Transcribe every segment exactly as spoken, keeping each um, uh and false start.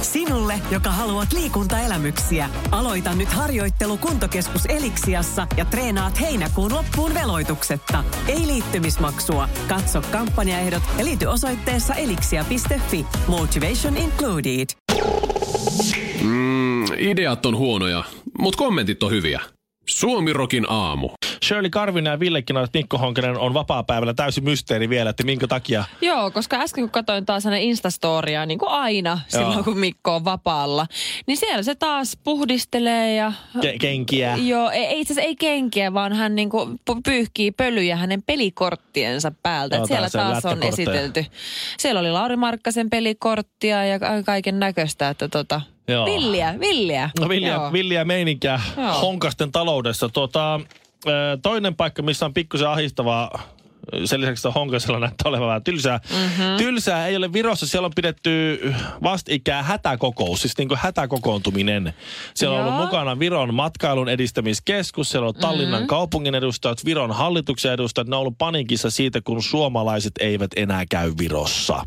Sinulle, joka haluat liikuntaelämyksiä. Aloita nyt harjoittelu Kuntokeskus Eliksiassa ja treenaat heinäkuun loppuun veloituksetta. Ei liittymismaksua. Katso kampanjaehdot ja liity osoitteessa elixia piste fi. Motivation included. Mm, ideat on huonoja, mutta kommentit on hyviä. Suomirokin aamu. Shirley Karvinen ja Ville Kinaret, Mikko Honkanen on vapaapäivällä täysin mysteeri vielä, että minkä takia. Joo, koska äsken kun katsoin taas hänen Instastoriaa, niin kuin aina Joo. silloin kun Mikko on vapaalla, niin siellä se taas puhdistelee ja... Ke- kenkiä. Joo, ei itse asiassa ei kenkiä, vaan hän niin kuin pyyhkii pölyjä hänen pelikorttiensa päältä. Joo, siellä taas on esitelty. Siellä oli Lauri Markkasen pelikorttia ja kaiken näköistä, että tota... Joo. Villiä, villiä. No villiä, villiä meininkiä Joo. Honkasten taloudessa. Tuota, toinen paikka, missä on pikkusen ahistavaa, sen lisäksi että Honkasella näyttää olevan vähän tylsää. Mm-hmm. Tylsää ei ole Virossa, siellä on pidetty vastikään hätäkokous, siis niin kuin hätäkokoontuminen. Siellä on Joo. ollut mukana Viron matkailun edistämiskeskus, siellä on Tallinnan mm-hmm. kaupungin edustajat, Viron hallituksen edustajat. Ne on ollut paniikissa siitä, kun suomalaiset eivät enää käy Virossa.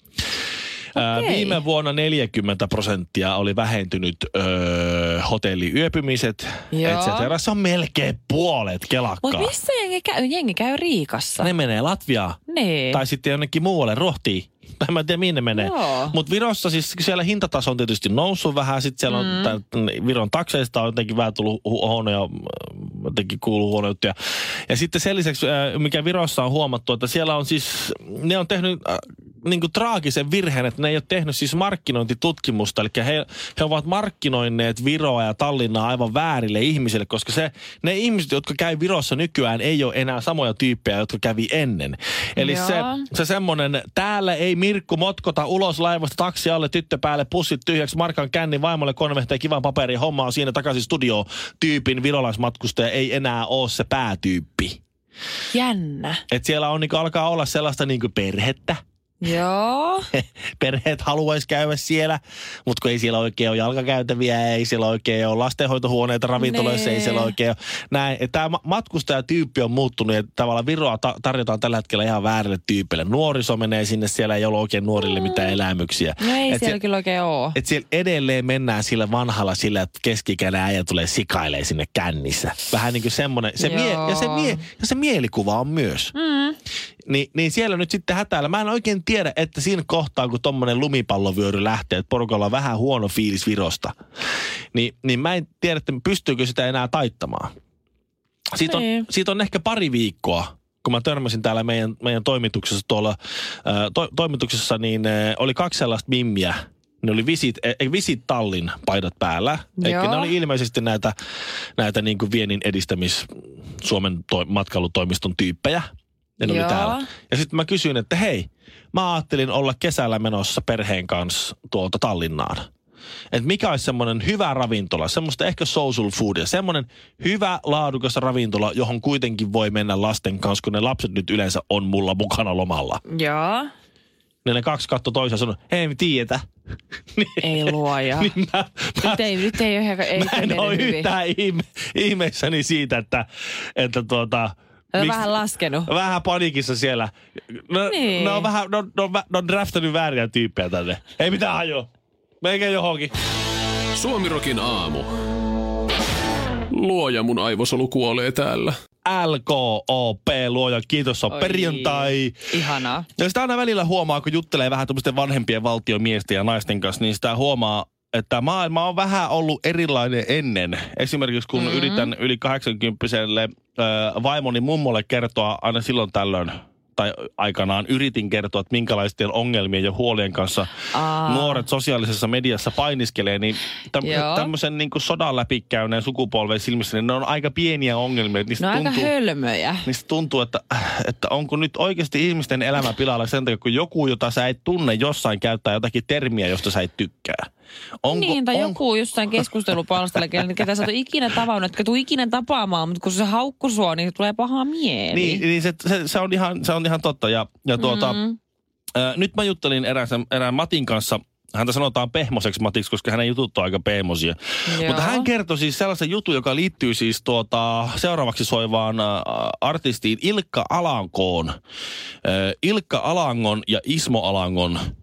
Okay. Viime vuonna neljäkymmentä prosenttia oli vähentynyt öö, hotelliyöpymiset, et cetera. Se on melkein puolet kelakkaa. Mutta missä jengi käy? Jengi käy Riikassa. Ne menee Latviaan. Nee. Tai sitten jonnekin muualle, Rohtiin. Mä en tiedä, minne menee. Mutta Virossa siis siellä hintataso on tietysti noussut vähän. Sitten siellä on mm. tämän, Viron takseista on jotenkin vähän tullut huonoja, jotenkin kuuluu huonoja juttuja. Ja sitten sen lisäksi, mikä Virossa on huomattu, että siellä on siis, ne on tehnyt äh, niin kuin traagisen virheen, että ne ei ole tehnyt siis markkinointitutkimusta. Eli he, he ovat markkinoineet Viroa ja Tallinnaa aivan väärille ihmisille, koska se, ne ihmiset, jotka käy Virossa nykyään, ei ole enää samoja tyyppejä, jotka kävi ennen. Eli Joo. se, se semmoinen, täällä ei Mirkku motkota ulos laivasta, taksi alle, tyttö päälle, pussit tyhjäksi, Markan känni, vaimolle konvehteen, kivan paperin, homma on siinä takaisin studioon. Tyypin virolaismatkustaja ei enää ole se päätyyppi. Jännä. Et siellä on, niin kuin, alkaa olla sellaista niin kuin perhettä. Joo. Perheet haluaisi käydä siellä, mutta kun ei siellä oikein ole jalkakäytäviä, ei siellä oikein ole lastenhoitohuoneita ravintoloissa, nee. Ei siellä oikein ole näin. Tämä matkustajatyyppi on muuttunut ja tavallaan Viroa ta- tarjotaan tällä hetkellä ihan väärille tyypeille. Nuoriso menee sinne, siellä ei ole oikein nuorille mitään elämyksiä. No ei et siellä se, kyllä oikein ole. Että siellä edelleen mennään sillä vanhalla sillä, että keski-ikäinen äijä tulee sikailee sinne kännissä. Vähän niin kuin semmoinen. Se mie- ja, se mie- ja se mielikuva on myös. Mm. Ni- niin siellä nyt sitten hätäällä. Mä en oikein tiedä, että siinä kohtaa, kun tommonen lumipallovyöry lähtee, että porukalla on vähän huono fiilis Virosta, niin, niin mä en tiedä, että pystyykö sitä enää taittamaan. Siitä on, siitä on ehkä pari viikkoa, kun mä törmäsin täällä meidän, meidän toimituksessa tuolla, ää, to, toimituksessa, niin ää, oli kaksi sellaista mimmiä. Ne oli Visit, äh, Visit Tallin paidat päällä. Eikä ne oli ilmeisesti näitä, näitä niin kuin viennin edistämis Suomen to, matkailutoimiston tyyppejä. Ja ne oli täällä. Ja sitten mä kysyin, että hei, mä ajattelin olla kesällä menossa perheen kanssa tuolta Tallinnaan. Että mikä olisi semmoinen hyvä ravintola, semmoista ehkä social foodia, semmoinen hyvä laadukas ravintola, johon kuitenkin voi mennä lasten kanssa, kun ne lapset nyt yleensä on mulla mukana lomalla. Joo. Niin ne kaksi katsoi toisiaan ja sanoi, hei me tiedetä. Ei luoja. niin mä, mä, nyt, ei, nyt ei ole ei Mä en ole yhtään ihme, ihmeissäni siitä, että, että tuota... On Miks, vähän laskenut. Vähän panikissa siellä. No, niin. Ne on vähän, no, no, no on draftannut vääriä tyyppejä tänne. Ei mitään hajoa. Meikä johonkin. Suomirokin aamu. Luoja mun aivosolu kuolee täällä. L K O P, luoja, kiitos, on Oi, perjantai. Ihanaa. Ja sitä aina välillä huomaa, kun juttelee vähän tämmöisten vanhempien valtiomiesten ja naisten kanssa, niin sitä huomaa, että maailma on vähän ollut erilainen ennen. Esimerkiksi kun mm-hmm. yritän yli kahdeksankymppiselle äh, vaimoni mummolle kertoa aina silloin tällöin, tai aikanaan yritin kertoa, että minkälaisten ongelmien ja huolien kanssa Aa. nuoret sosiaalisessa mediassa painiskelee, niin täm, tämmöisen niin kuin sodan läpikäyneen sukupolven silmissä, niin ne on aika pieniä ongelmia. Niistä no tuntuu, aika hölmöjä. Niistä tuntuu, että, että onko nyt oikeasti ihmisten elämä pilalla sen takia, kun joku, jota sä et tunne, jossain käyttää jotakin termiä, josta sä et tykkää. Onko, niin, tai on... joku jossain keskustelupalstalla, ketä sä oot ikinä tavannut, etkä tuu ikinä tapaamaan, mutta kun se haukku sua, niin tulee pahaa mieli. Niin, niin se, se, se, on ihan, se on ihan totta. Ja, ja tuota, mm-hmm. ää, nyt mä juttelin erään, erään Matin kanssa, häntä sanotaan pehmoseksi Matiksi, koska hänen jutut on aika pehmosia. Joo. Mutta hän kertoi siis sellaisen jutun, joka liittyy siis tuota, seuraavaksi soivaan ä, artistiin Ilkka Alankoon. Ä, Ilkka Alangon ja Ismo Alangon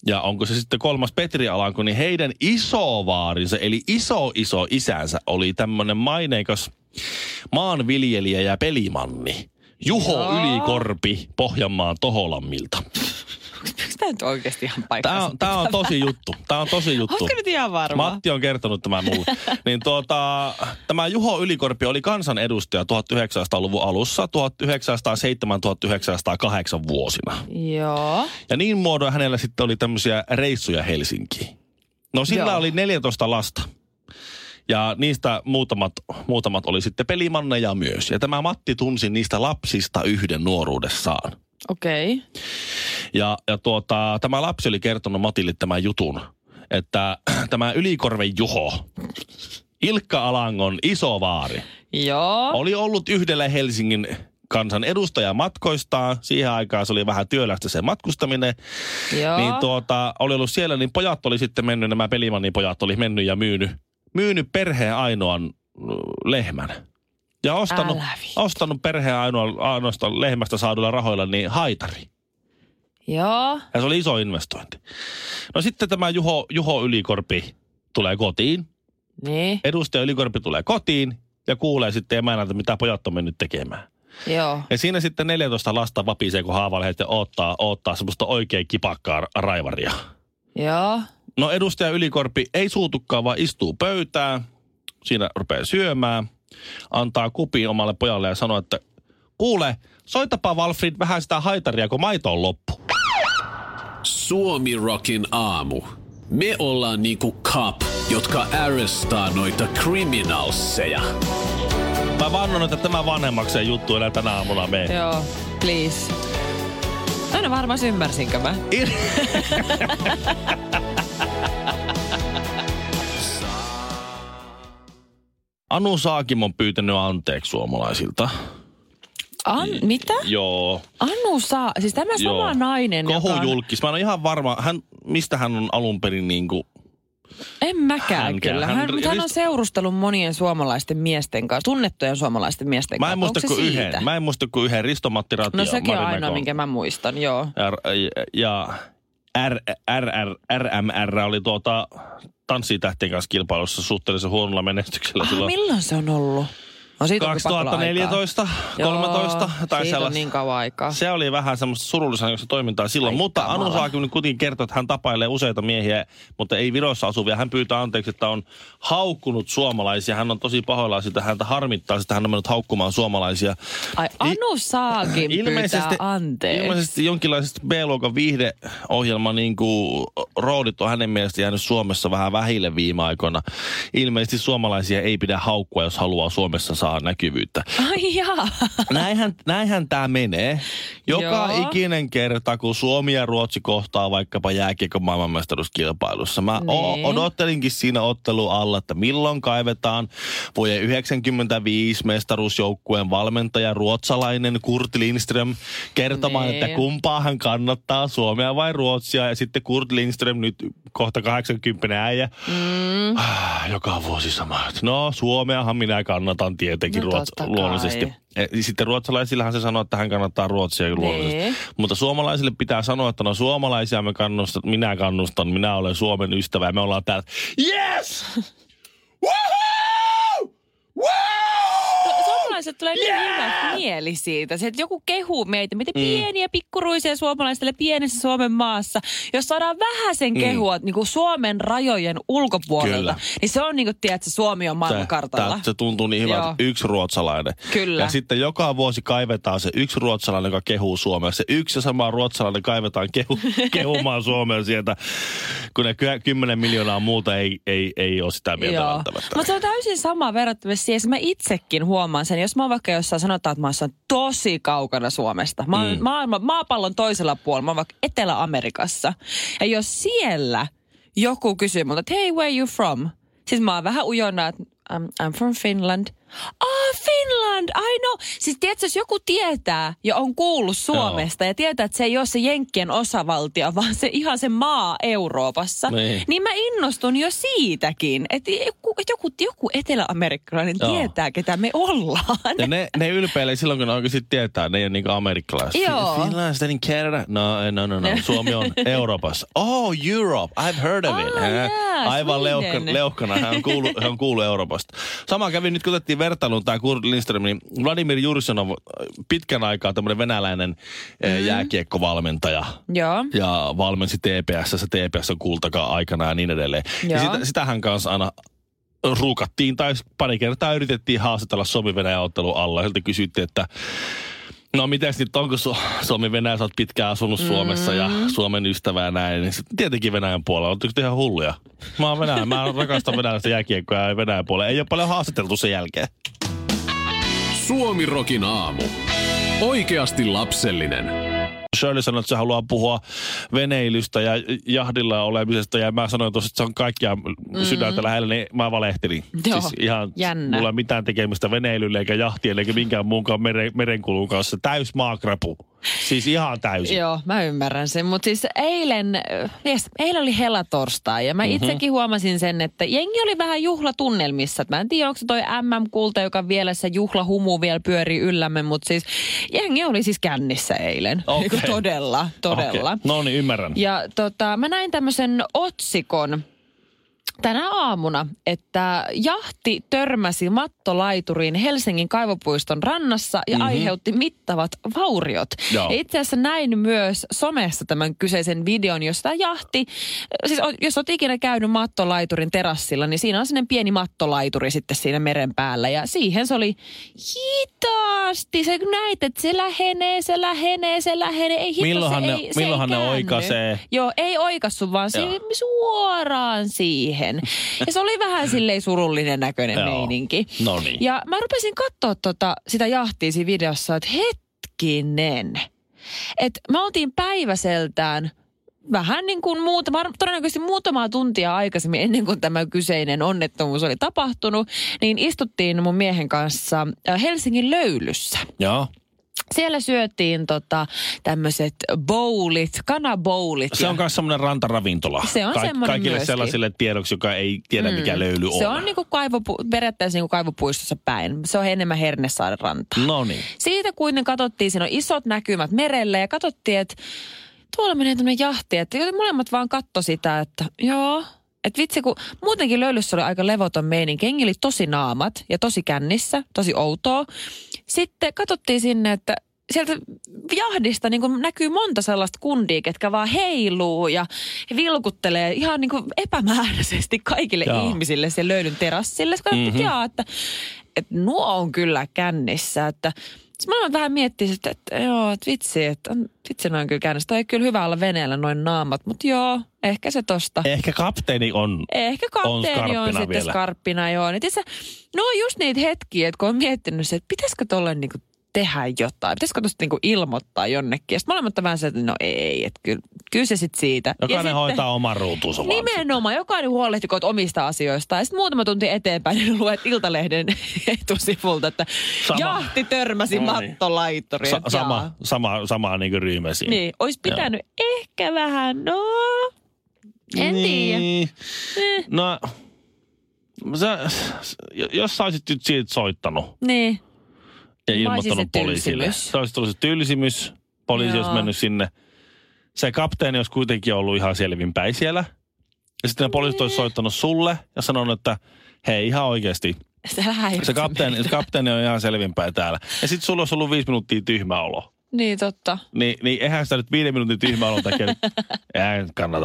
Ja onko se sitten kolmas Petri Alanko, niin heidän isovaarinsa, eli iso iso isänsä oli tämmöinen maineikas maanviljelijä ja pelimanni. Juho Joo. Ylikorpi Pohjanmaan Toholammilta. Tämä nyt oikeasti ihan paikkansa. Tämä on, tämä on tosi juttu. Tämä on tosi juttu. Onko nyt ihan varma? Matti on kertonut tämän mulle. niin tuota, tämä Juho Ylikorpi oli kansanedustaja tuhatyhdeksänsataaluvun alussa, tuhatyhdeksänsataaseitsemän tuhatyhdeksänsataakahdeksan vuosina. Joo. Ja niin muodoin hänellä sitten oli tämmöisiä reissuja Helsinkiin. No sillä Joo. oli neljätoista lasta. Ja niistä muutamat, muutamat oli sitten pelimanneja myös. Ja tämä Matti tunsi niistä lapsista yhden nuoruudessaan. Okei. Okay. Ja, ja tuota, tämä lapsi oli kertonut Matille tämän jutun, että tämä Ylikorven Juho, Ilkka Alangon isovaari, Joo. oli ollut yhdellä Helsingin kansan edustajamatkoistaan. Siihen aikaan se oli vähän työlästä se matkustaminen. Joo. Niin tuota, oli ollut siellä, niin pojat oli sitten mennyt, nämä pelimannin pojat oli mennyt ja myynyt, myynyt perheen ainoan lehmän. Ja ostanut, ostanut perheen ainoa, ainoastaan lehmästä saadulla rahoilla niin haitari. Joo. Ja se oli iso investointi. No sitten tämä Juho, Juho Ylikorpi tulee kotiin. Niin. Edustaja Ylikorpi tulee kotiin ja kuulee sitten emännältä, mitä pojat on mennyt tekemään. Joo. Ja siinä sitten neljätoista lasta vapisee, kun haavalleet ja odottaa, odottaa semmoista oikein kipakkaa raivaria. Joo. No edustaja Ylikorpi ei suutukaan, vaan istuu pöytään. Siinä rupeaa syömään. Antaa kupin omalle pojalle ja sanoo, että kuule, soitapa Walfrid vähän sitä haitaria, kun maito on loppu. Suomi Rockin aamu. Me ollaan niinku cop, jotka arrestaa noita criminalseja. Mä vannon, että tämä vanhemmakseen juttu enää tänä aamuna mene. Joo, please. Aina varmaan ymmärsinkö mä. Anu Saakim on pyytänyt anteeksi suomalaisilta. An, mitä? Joo. Anu saa, siis tämä sama Joo. nainen, Kohu joka on... julkis. Mä en ole ihan varma, hän, mistä hän on alun perin niinku... En mäkään Hänkään. kyllä. Hän, hän, rist... hän on seurustellut monien suomalaisten miesten kanssa, tunnettujen suomalaisten miesten kanssa. Mä en muista kuin yhden. Mä en muista kuin yhden. Risto Matti Ratia. No sekin on ainoa, minkä mä muistan, joo. Ja, ja R, R, R, R M R oli tuota tanssitähtien kanssa kilpailussa suhteellisen huonolla menestyksellä. Ah, silloin. Milloin se on ollut? No, kaksituhattaneljätoista, kolmetoista tai siitä on niin kauan aikaa. Se oli vähän semmoista surullisen toimintaa silloin, Ai mutta kamala. Anu Saakim kuitenkin kertoi, että hän tapailee useita miehiä, mutta ei Virossa asuvia. Hän pyytää anteeksi, että on haukkunut suomalaisia. Hän on tosi pahoillaan sitä, häntä harmittaa sitä, hän on mennyt haukkumaan suomalaisia. Ai Anu Saakim pyytää anteeksi. Ilmeisesti jonkinlaisesta B-luokan viihdeohjelma niin kuin roodit on hänen mielestä jäänyt Suomessa vähän vähille viime aikoina. Ilmeisesti suomalaisia ei pidä haukkua, jos haluaa Suomessa saa näkyvyyttä. Ai jaa. Näinhän, näinhän tämä menee. Joka Joo. ikinen kerta, kun Suomi ja Ruotsi kohtaa vaikkapa jääkiekon maailmanmestaruuskilpailussa. Mä niin. odottelinkin siinä ottelun alla, että milloin kaivetaan vuoden yhdeksänkymmentäviisi mestaruusjoukkueen valmentaja ruotsalainen Kurt Lindström kertomaan, niin. että kumpaa hän kannattaa, Suomea vai Ruotsia. Ja sitten Kurt Lindström nyt kohta kahdeksankymmentä äijä. Mm. Joka vuosi sama. No Suomeahan minä kannatan tietenkin no, ruots- luonnollisesti. Sitten ruotsalaisillahan se sanoo, että hän kannattaa Ruotsia luonnollisesti. Mutta suomalaisille pitää sanoa, että no suomalaisia me kannustan, minä kannustan, minä olen Suomen ystävä ja me ollaan täällä. Yes! Woohoo! Woo! Suomalaiset tulee niin yeah! hyvä mieli siitä. Se, että joku kehuu meitä, miten mm. pieniä pikkuruisia suomalaisille pienessä Suomen maassa. Jos saadaan vähän sen kehua mm. niin kuin Suomen rajojen ulkopuolelta, Kyllä. niin se on niin kuin, tiedät, että Suomi on maailmankartalla. Se, se tuntuu niin hyvältä, yksi ruotsalainen. Kyllä. Ja sitten joka vuosi kaivetaan se yksi ruotsalainen, joka kehuu Suomea. Se yksi ja sama ruotsalainen kaivetaan kehu, kehumaan Suomea sieltä, kun ne kymmenen miljoonaa muuta ei, ei, ei ole sitä mieltä välttämättä. Mutta se on täysin sama verrattavasti siihen, mä itsekin huomaan sen. Jos mä vaikka jossain sanotaan, että mä oon tosi kaukana Suomesta. Mä oon mm. maailma, maapallon toisella puolella, mä oon vaikka Etelä-Amerikassa. Ja jos siellä joku kysyy multa, että hey, where you from? Siis mä oon vähän ujona, että I'm, I'm from Finland. Ah, Finland, I know. Siis tiedätkö, jos joku tietää ja on kuullut Suomesta Joo. ja tietää, että se ei ole se Jenkkien osavaltio, vaan se ihan se maa Euroopassa, niin, niin mä innostun jo siitäkin, että joku, joku, joku etelä-amerikkalainen Joo. tietää, ketä me ollaan. Ja ne, ne ylpeilee silloin, kun ne oikeasti tietää, ne ei ole niin kuin amerikkalaiset. Joo. Finland, then in Canada. No, no, no, no. Suomi on Euroopassa. Oh, Europe, I've heard of it. Oh, yeah, Aivan leuhkan, leuhkana, hän on kuullut, hän on kuullut Euroopasta. Sama kävi nyt, kun otettiin vertailuun tämä Kurt Lindström, niin Vladimir Jursinov pitkän aikaa tämmöinen venäläinen mm-hmm. jääkiekkovalmentaja. Joo. Ja valmensi T P S, T P S on kultakaan aikana ja niin edelleen. Joo. Ja sitä, sitähän kanssa aina ruukattiin tai pari kertaa yritettiin haastatella Suomi-Venäjän ottelun alla. Siltä kysyttiin, että no mites nyt onko Su- Suomi-Venäjä, sä oot pitkään asunut mm-hmm. Suomessa ja Suomen ystävää ja näin. Niin tietenkin Venäjän puolella. Oletteko te ihan hulluja? Mä oon Venäjä. Mä rakastan venäläistä jääkiekkoa ja Venäjän puolella. Ei ole paljon haastateltu sen jälkeen. Suomi-rokin aamu. Oikeasti lapsellinen. Shirley sanoi, että se haluaa puhua veneilystä ja jahdilla olemisesta. Ja mä sanoin tuossa, että se on kaikkia mm. sydäntä lähellä, niin mä valehtelin. Joo, siis ihan jännä. Mulla ei mitään tekemistä veneilylle eikä jahtien eikä minkään muunkaan meren, merenkulun kanssa. Täys maakrapu. Siis ihan täysin. Joo, mä ymmärrän sen. Mutta siis eilen, yes, eilen oli helatorstai ja mä mm-hmm. itsekin huomasin sen, että jengi oli vähän juhlatunnelmissa. Mä en tiedä, onko se toi M M-kulta, joka vielä se juhlahumu vielä pyörii yllämme, mutta siis jengi oli siis kännissä eilen. Okay. Todella, todella. Okay. No niin, ymmärrän. Ja tota, mä näin tämmöisen otsikon tänä aamuna, että jahti törmäsi mattolaituriin Helsingin kaivopuiston rannassa ja mm-hmm. aiheutti mittavat vauriot. Joo. Ja itse asiassa näin myös somessa tämän kyseisen videon, josta jahti, siis jos olet ikinä käynyt mattolaiturin terassilla, niin siinä on sellainen pieni mattolaituri sitten siinä meren päällä ja siihen se oli hitaasti. Se näit, että se lähenee, se lähenee, se lähenee. Ei hitto, milloinhan se ne, ei, se milloinhan ei ne oikaisee? Joo, ei oikassu, vaan se suoraan siihen. Ja se oli vähän silleen surullinen näköinen meininki. Noniin. Ja mä rupesin katsoa tota, sitä jahtia siinä videossa, että hetkinen. Että me oltiin päiväseltään vähän niin kuin muuta, todennäköisesti muutamaa tuntia aikaisemmin ennen kuin tämä kyseinen onnettomuus oli tapahtunut, niin istuttiin mun miehen kanssa Helsingin Löylyssä. Joo. Siellä syötiin tota, tämmöiset bowlit, kanabowlit. Se on myös semmoinen rantaravintola. Se on Ka- semmoinen Kaikille myöskin. Sellaisille tiedoksi, joka ei tiedä, mm. mikä löyly on. Se on niinku kaivopu- periaatteessa niinku kaivopuistossa päin. Se on enemmän Hernesaaren rantaa. No niin. Siitä kuitenkin katsottiin, siinä on isot näkymät merelle ja katsottiin, että tuolla menee tämmöinen jahti. Että molemmat vaan katto sitä, että joo. Että vitsi, kun muutenkin Löylyssä oli aika levoton meininki. Jengi oli tosi naamat ja tosi kännissä, tosi outoa. Sitten katsottiin sinne, että sieltä jahdista niin kuin näkyy monta sellaista kundia, ketkä vaan heiluu ja vilkuttelee ihan niin kuin epämääräisesti kaikille Jaa. ihmisille sen Löylyn terassille. Sitten katsottiin, mm-hmm. jaa, että, että nuo on kyllä kännissä, että sitten mä vähän miettisin, että, että joo, että vitsi, että vitsi noin kyllä käännössä. Toi ei kyllä hyvä olla veneellä noin naamat, mutta joo, ehkä se tosta. Ehkä kapteeni on Ehkä kapteeni on, on sitten vielä. Skarppina, joo. Itse, no on just niitä hetkiä, että kun on miettinyt se, että pitäisikö tolleen niinku tehdä jotain. Pitäisikö tuosta niinku ilmoittaa jonnekin. Ja sitten molemmat vähän se, että no ei, että kyllä, kyllä se sitten siitä. Jokainen ja hoitaa sitten, oman ruutuunsa vaan. Nimenomaan, jokainen huolehtikoot omista asioista. Ja sitten muutama tunti eteenpäin, niin luet Iltalehden etusivulta, että sama. Jahti törmäsi no niin. mattolaituriin. Sa- sama, sama, sama niin kuin ryhmäsi. Niin, olisi pitänyt Joo. ehkä vähän, no, en niin. tiedä. Eh. No, sä, jos sä olisit nyt siitä soittanut. Niin. Ja ilmoittanut poliisille. Se olisi tullut se tylsimys. Poliisi Joo. olisi mennyt sinne. Se kapteeni olisi kuitenkin ollut ihan selvinpäin siellä. Ja sitten ne poliisit olisi soittanut sulle ja sanonut, että hei ihan oikeasti. Se kapteeni, se kapteeni on ihan selvinpäin täällä. Ja sitten sulla olisi ollut viisi minuuttia tyhmä olo. Niin totta. Ni, niin eihän sitä nyt viiden minuutin tyhmä olon takia. Eihän kannata.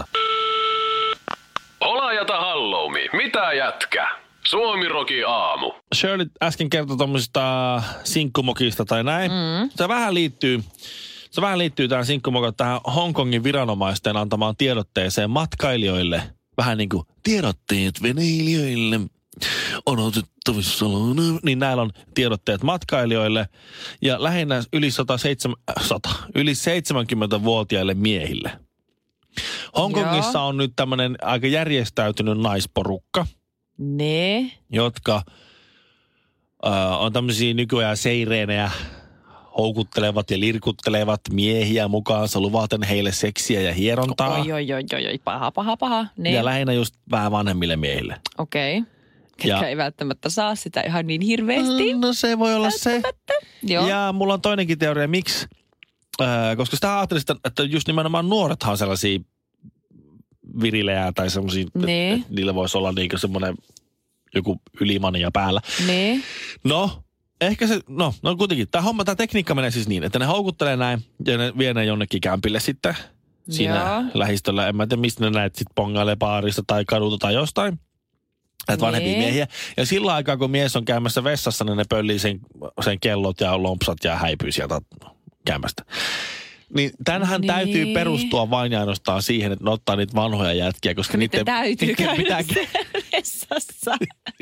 Olajata halloumi. Mitä jätkä? Suomi-rokin aamu. Shirley äsken kertoi tuommoisesta sinkkumokista tai näin. Mm. Se vähän liittyy, se vähän liittyy tähän sinkkumokkaan tähän Hongkongin viranomaisten antamaan tiedotteeseen matkailijoille. Vähän niin kuin tiedotteet veneilijöille on otettavissa. Niin näillä on tiedotteet matkailijoille ja lähinnä yli, sata seitsemän, sata, yli seitsemänkymmentävuotiaille miehille. Hongkongissa Joo. on nyt tämmöinen aika järjestäytynyt naisporukka. Ne. Jotka Öö, on tämmöisiä nykyään seireenejä, houkuttelevat ja lirkuttelevat miehiä mukaansa luvaten heille seksiä ja hierontaa. Oi, oi, oi, oi, oi, paha, paha, paha. Niin. Ja lähinnä just vähän vanhemmille miehille. Okei. Okay. Ketkä ja, ei välttämättä saa sitä ihan niin hirveästi. No se voi olla se. Joo. Ja mulla on toinenkin teoria, miksi. Äh, koska sitä ajattelin, että just nimenomaan nuorethan on sellaisia virilejä tai semmoisia, niin. että niillä voisi olla niinku semmoinen joku ylimania päällä. Niin. No, ehkä se, no, no kuitenkin. Tämä homma, tämä tekniikka menee siis niin, että ne houkuttelee näin ja ne vie ne jonnekin kämpille sitten siinä Joo. lähistöllä. En mä tiedä, mistä ne näet sitten pongailee baarista tai kadulta tai jostain. Että vanhempia nee. miehiä. Ja sillä aikaa, kun mies on käymässä vessassa, niin ne pöllii sen, sen kellot ja lompsat ja häipyy sieltä käymästä. Niin tänhän niin. täytyy perustua vain ja ainoastaan siihen, että ne ottaa niitä vanhoja jätkiä, koska niiden täytyy käydä pitää... vessassa.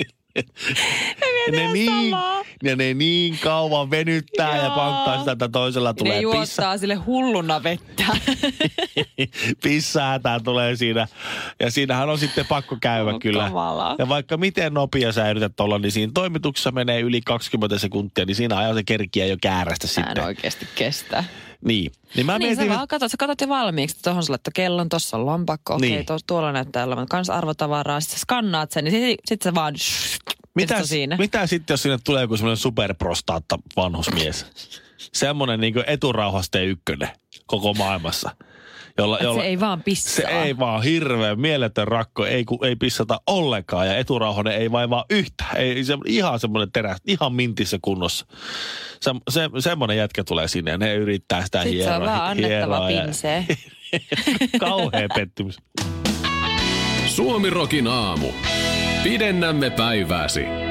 ne, niin, ja ne niin kauan venyttää Joo. ja pankkaa sitä, että toisella tulee pissa. Ne juottaa sille hulluna vettä. Pissäätää tulee siinä. Ja siinähän on sitten pakko käydä oh, kyllä. Kamala. Ja vaikka miten nopea sä yrität olla, niin siinä toimituksessa menee yli kaksikymmentä sekuntia, niin siinä ajaa se kerkiä jo käärästä sitten. Mä en oikeasti kestä. Niin. Niin, mä niin mietin, sä vaan katsot, sä katsot jo valmiiksi, että tuohon sulle, että kellon, tuossa on lompakko, okei, niin. tuolla näyttää olevan kans arvotavaraa, sitten sä skannaat sen, niin sitten sit sä vaan... Mitä, mitä sitten, jos sinne tulee joku semmoinen superprostaatta vanhusmies? Semmoinen niin kuin eturauhasteen ykkönen koko maailmassa. Jolla, jolla, se ei vaan pissaa. Se ei vaan hirveän mieletön rakko, ei, ei pissata ollenkaan ja eturauhanen ei vaivaa yhtään. Ei, se, ihan semmoinen terä, ihan mintissä kunnossa. Se, se, semmoinen jätkä tulee sinne ja ne yrittää sitä hieroa. Sitten se on vaan annettava pinsee. Kauhea pettymys. Suomi Rokin aamu. Pidennämme päivääsi.